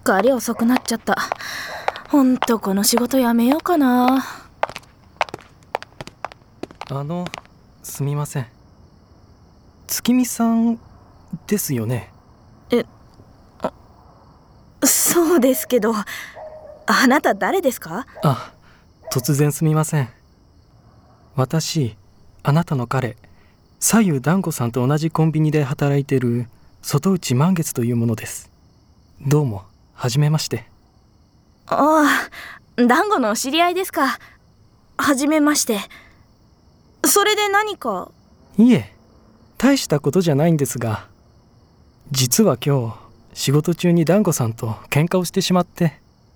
かり遅くなっちゃった。ほんとこの仕事やめようかな。 すみません。月見さんですよね？ そうですけど、あなた誰ですか？ 突然すみません。私、あなたの彼、左右団子さんと同じコンビニで働いている外内満月というものです。どうも、はじめまして。 団子のお知り合いですか。はじめまして。それで何か？ いえ、大したことじゃないんですが、実は今日仕事中に団子さんと喧嘩をしてしまって、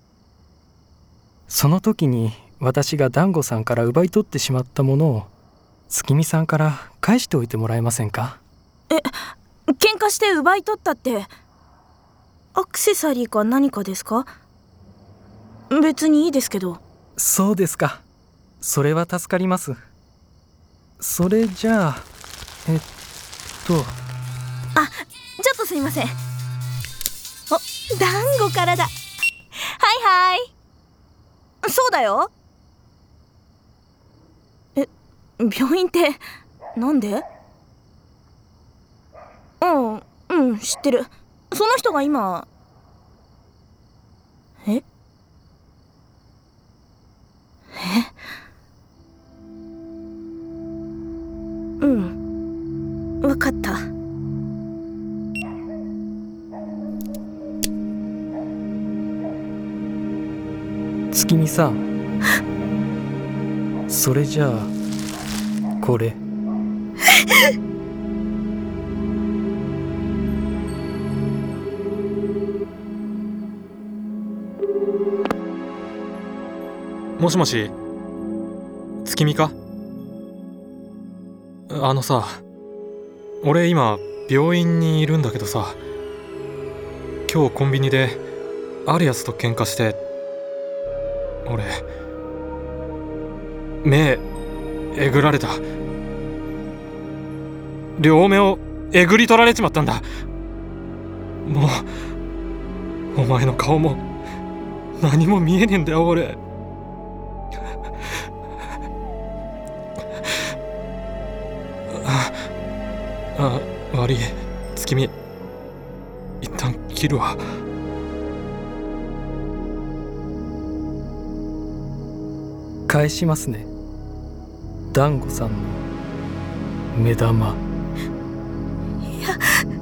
その時に私が団子さんから奪い取ってしまったものを月見さんから返しておいてもらえませんか？ 喧嘩して奪い取ったってアクセサリーか何かですか？別にいいですけど。 そうですか。それは助かります。それじゃあちょっとすいません。団子からだ。はい。そうだよ。病院ってなんで？知ってる。その人が今。わかった。 月見さんそれじゃあこれもしもし、月見か？さ、俺今病院にいるんだけどさ、今日コンビニであるやつと喧嘩して、俺目えぐられた。両目をえぐり取られちまったんだ。もうお前の顔も何も見えねえんだよ俺。悪い月見、一旦切るわ。 返しますね、団子さんの目玉。 いや